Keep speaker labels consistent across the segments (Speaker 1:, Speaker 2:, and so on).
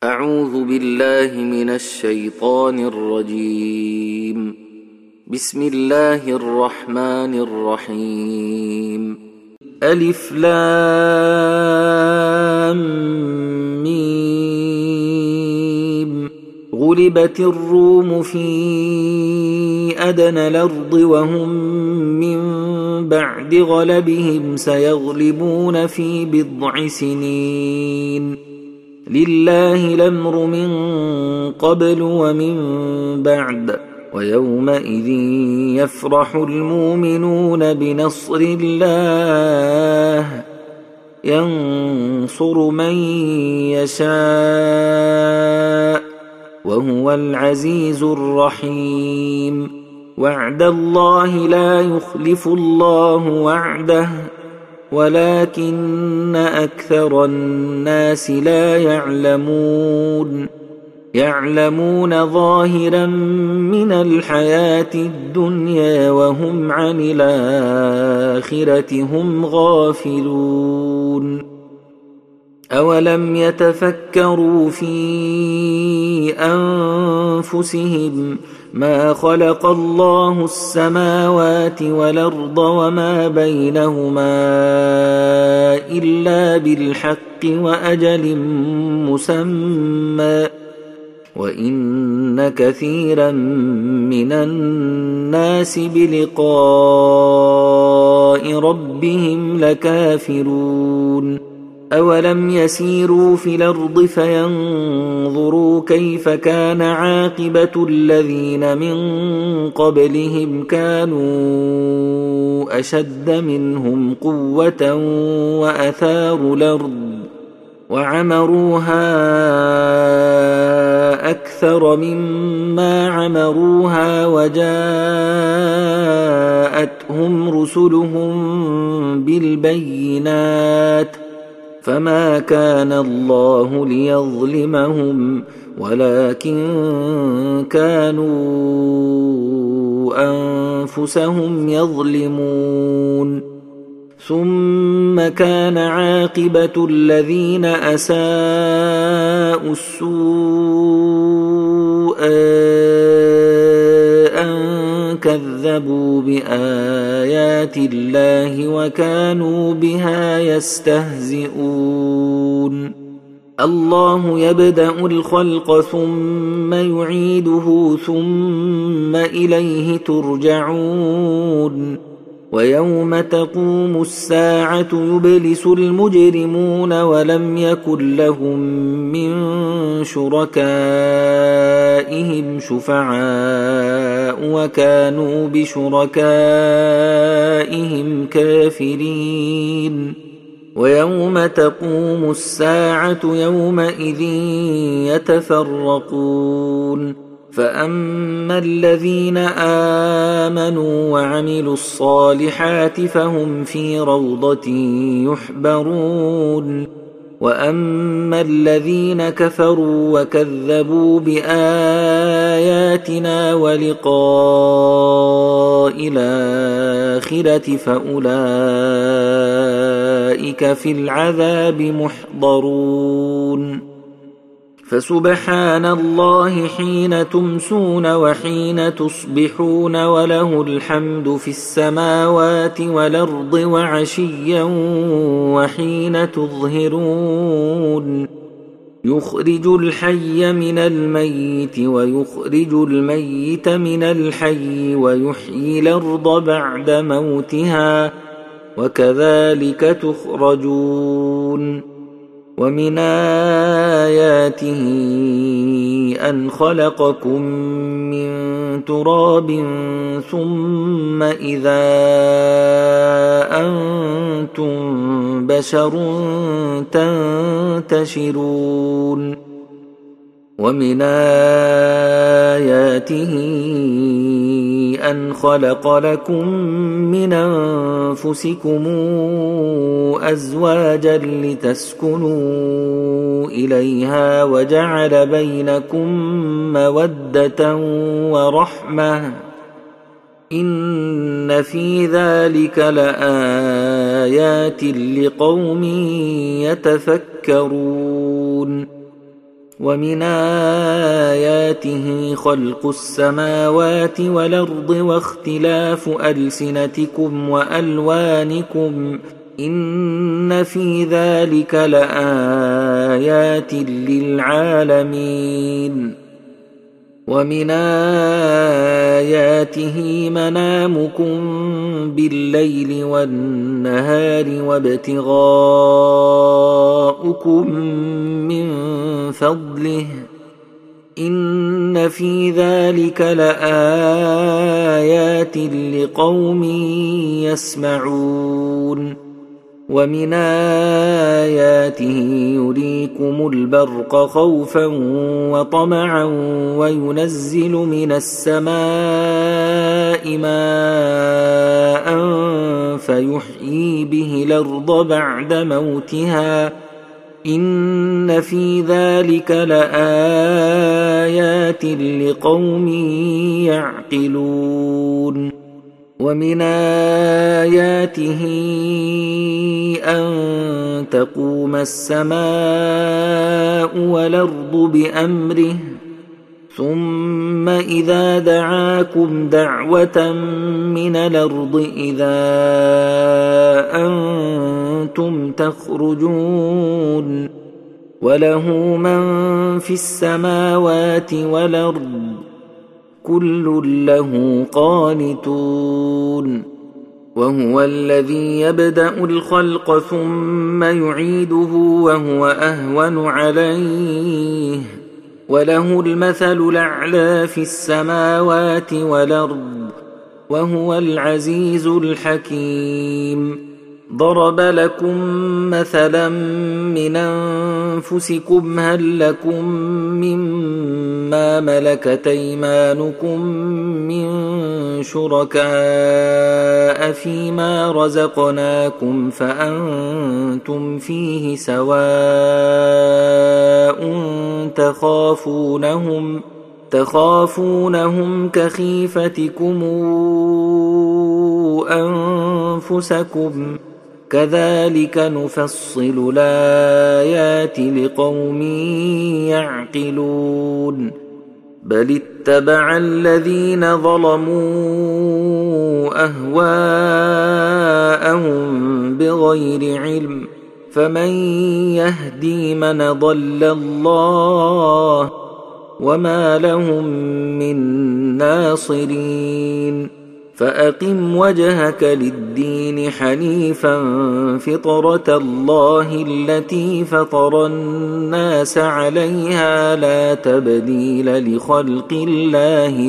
Speaker 1: أعوذ بالله من الشيطان الرجيم. بسم الله الرحمن الرحيم. ألف لام ميم. غلبت الروم في أدنى الأرض وهم من بعد غلبهم سيغلبون في بضع سنين. لله الأمر من قبل ومن بعد ويومئذ يفرح المؤمنون بنصر الله ينصر من يشاء وهو العزيز الرحيم. وعد الله لا يخلف الله وعده ولكن أكثر الناس لا يعلمون ظاهرا من الحياة الدنيا وهم عن الآخرة هم غافلون. أولم يتفكروا في أنفسهم ما خلق الله السماوات والأرض وما بينهما إلا بالحق وأجل مسمى وإن كثيرا من الناس بلقاء ربهم لكافرون. أولم يسيروا في الأرض فينظروا كيف كان عاقبة الذين من قبلهم كانوا أشد منهم قوة وأثاروا الأرض وعمروها أكثر مما عمروها وجاءتهم رسلهم بالبينات فما كان الله ليظلمهم ولكن كانوا أنفسهم يظلمون. ثم كان عاقبة الذين أساءوا السوء أن كذبوا بآيات الله وكانوا بها يستهزئون. الله يبدأ الخلق ثم يعيده ثم إليه ترجعون. ويوم تقوم الساعة يبلس المجرمون ولم يكن لهم من شركائهم شفعاء وكانوا بشركائهم كافرين. ويوم تقوم الساعة يومئذ يتفرقون. فأما الذين آمنوا وعملوا الصالحات فهم في روضة يحبرون. وأما الذين كفروا وكذبوا بآياتنا ولقاء الآخرة فأولئك في العذاب محضرون. فسبحان الله حين تمسون وحين تصبحون وله الحمد في السماوات والأرض وعشيا وحين تظهرون. يخرج الحي من الميت ويخرج الميت من الحي ويحيي الأرض بعد موتها وكذلك تخرجون. ومن آياته أن خلقكم من تراب ثم إذا أنتم بشر تنتشرون. ومن آياته أن خلق لكم من أنفسكم أزواجا لتسكنوا إليها وجعل بينكم مودة ورحمة إن في ذلك لآيات لقوم يتفكرون ومن آياته خلق السماوات والأرض واختلاف ألسنتكم وألوانكم إن في ذلك لآيات للعالمين ومن آياته منامكم بالليل والنهار وابتغاؤكم من فضله إن في ذلك لآيات لقوم يسمعون ومن آياته يريكم البرق خوفا وطمعا وينزل من السماء ماء فيحيي به الأرض بعد موتها إن في ذلك لآيات لقوم يعقلون ومن آياته أن تقوم السماء والأرض بأمره ثم إذا دعاكم دعوة من الأرض إذا أنتم تخرجون وله من في السماوات والأرض كل له قانتون وهو الذي يبدأ الخلق ثم يعيده وهو أهون عليه وله المثل الأعلى في السماوات والأرض وهو العزيز الحكيم ضرب لكم مثلا من أنفسكم هل لكم مما ملكت أيمانكم من شركاء فيما رزقناكم فأنتم فيه سواء تخافونهم كخيفتكم أنفسكم كذلك نفصل الآيات لقوم يعقلون بل اتبع الذين ظلموا أهواءهم بغير علم فمن يهدي من ضل الله وما لهم من ناصرين فأقم وجهك للدين حنيفا فطرة الله التي فطر الناس عليها لا تبديل لخلق الله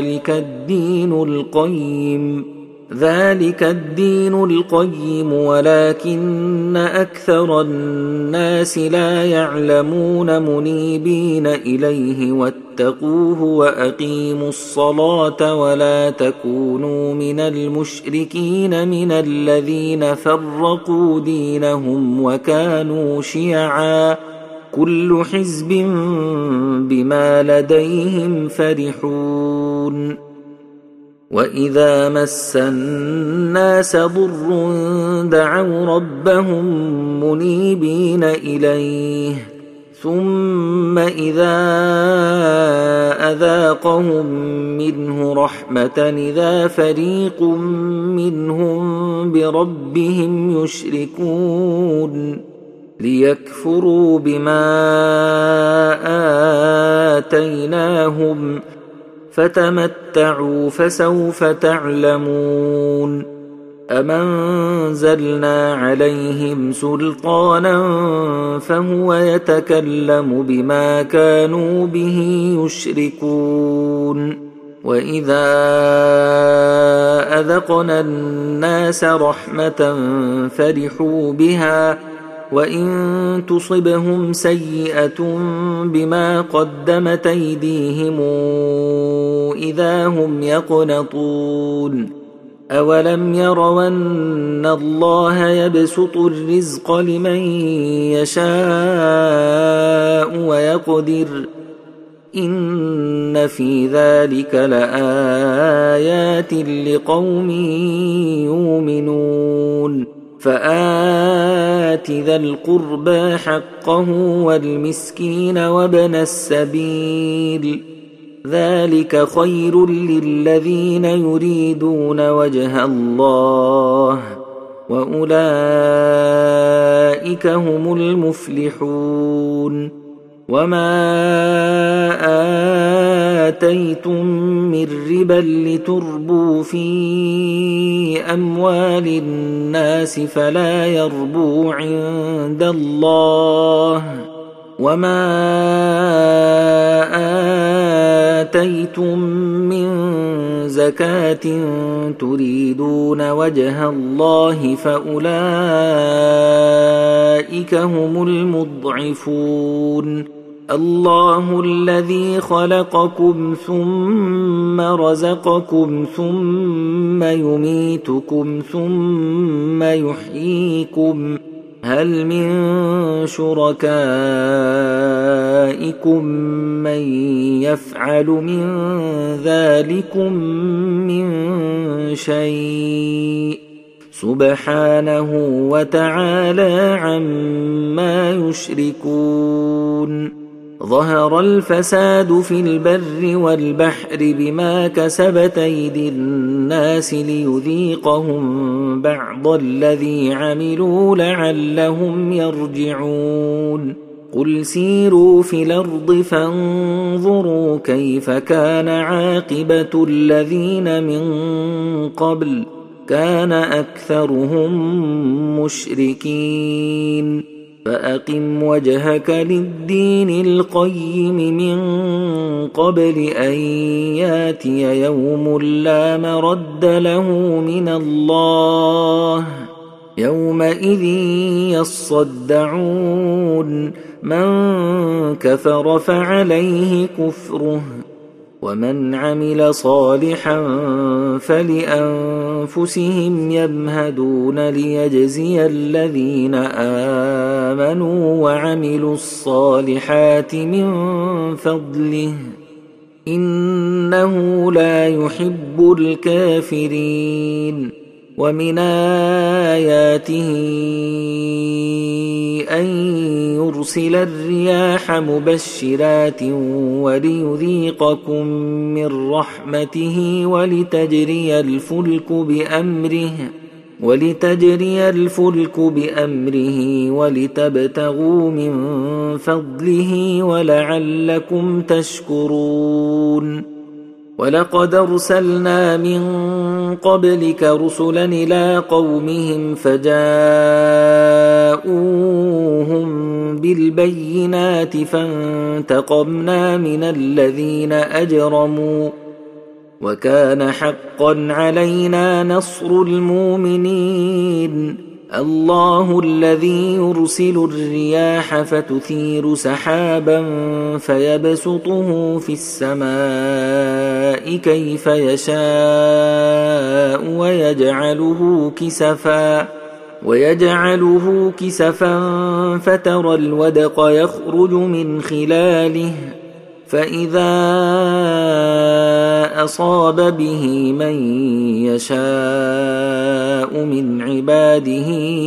Speaker 1: ذلك الدين القيم ولكن أكثر الناس لا يعلمون منيبين إليه واتقوه وأقيموا الصلاة ولا تكونوا من المشركين من الذين فرقوا دينهم وكانوا شيعا كل حزب بما لديهم فرحون وإذا مس الناس ضر دعوا ربهم منيبين إليه ثم إذا أذاقهم منه رحمة إذا فريق منهم بربهم يشركون ليكفروا بما آتيناهم فتمتعوا فسوف تعلمون أم أنزلنا عليهم سلطانا فهو يتكلم بما كانوا به يشركون وإذا أذقنا الناس رحمة فرحوا بها وإن تصبهم سيئة بما قدمت أيديهم إذا هم يقنطون أولم يروا أن الله يبسط الرزق لمن يشاء ويقدر إن في ذلك لآيات لقوم يؤمنون فآت ذا القربى حقه والمسكين وابن السبيل ذلك خير للذين يريدون وجه الله وأولئك هم المفلحون وما آتيتم من ربا لتربوا في أموال الناس فلا يربو عند الله وما آتيتم من زكاة تريدون وجه الله فأولئك هم المضعفون الله الذي خلقكم ثم رزقكم ثم يميتكم ثم يحييكم هل من شركائكم من يفعل من ذلكم من شيء سبحانه وتعالى عما يشركون ظهر الفساد في البر والبحر بما كسبت أيدي الناس ليذيقهم بعض الذي عملوا لعلهم يرجعون قل سيروا في الأرض فانظروا كيف كان عاقبة الذين من قبل كان أكثرهم مشركين فأقم وجهك للدين القيم من قبل أن ياتي يوم لا مرد له من الله يومئذ يصدعون من كفر فعليه كفره ومن عمل صالحا فلأنفسهم يمهدون ليجزي الذين آمنوا وعملوا الصالحات من فضله إنه لا يحب الكافرين ومن آياته أن يرسل الرياح مبشرات وليذيقكم من رحمته ولتجري الفلك بأمره ولتبتغوا من فضله ولعلكم تشكرون ولقد أرسلنا من قبلك رسلا إلى قومهم فجاءوهم بالبينات فانتقمنا من الذين أجرموا وكان حقا علينا نصر المؤمنين الله الذي يرسل الرياح فتثير سحابا فيبسطه في السماء كيف يشاء ويجعله كسفا فترى الودق يخرج من خلاله فإذا أصاب به من يشاء من عباده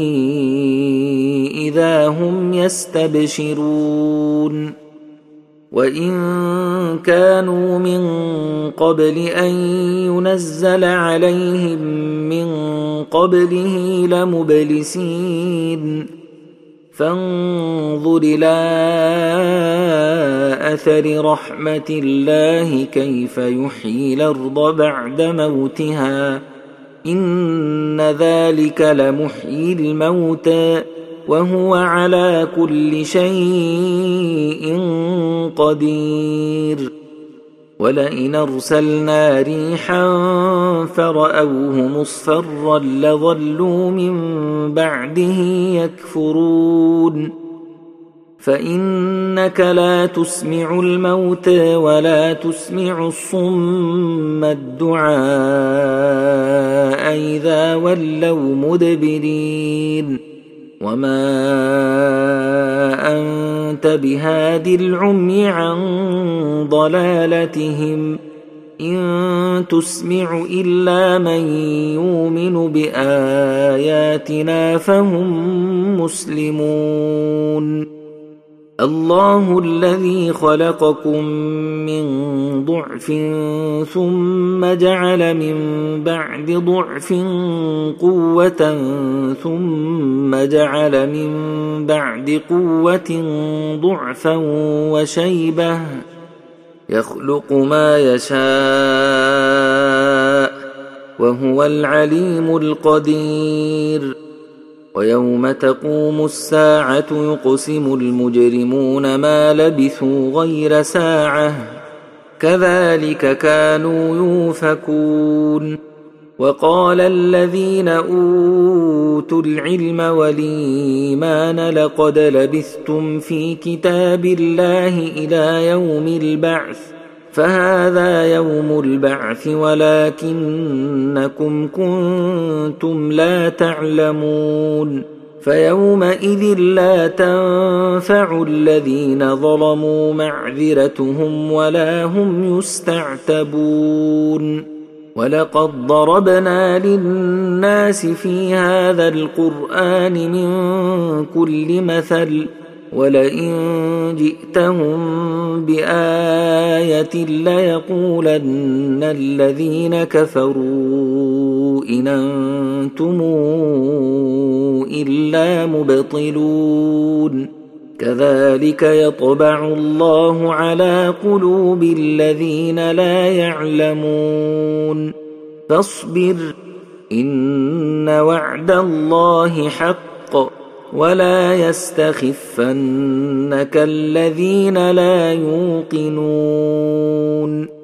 Speaker 1: إذا هم يستبشرون وإن كانوا من قبل أن ينزل عليهم من قبله لمبلسين فانظر إلى أثر رحمة الله كيف يحيي الأرض بعد موتها إن ذلك لمحيي الموتى وهو على كل شيء قدير ولئن أرسلنا ريحا فرأوه مصفرا لظلوا من بعده يكفرون فإنك لا تسمع الموتى ولا تسمع الصم الدعاء إذا ولوا مدبرين وما أنت بهاد العمي عن ضلالتهم إن تسمع إلا من يؤمن بآياتنا فهم مسلمون الله الذي خلقكم من ضعف ثم جعل من بعد ضعف قوة ثم جعل من بعد قوة ضعفا وشيبة يخلق ما يشاء وهو العليم القدير ويوم تقوم الساعة يقسم المجرمون ما لبثوا غير ساعة كذلك كانوا يؤفكون وقال الذين أوتوا العلم والإيمان لقد لبثتم في كتاب الله إلى يوم البعث فهذا يوم البعث ولكنكم كنتم لا تعلمون فيومئذ لا تنفع الذين ظلموا معذرتهم ولا هم يستعتبون ولقد ضربنا للناس في هذا القرآن من كل مثل ولئن جئتهم بآية ليقولن الذين كفروا إن أنتم إلا مبطلون كذلك يطبع الله على قلوب الذين لا يعلمون فاصبر إن وعد الله حق ولا يستخفنك الذين لا يوقنون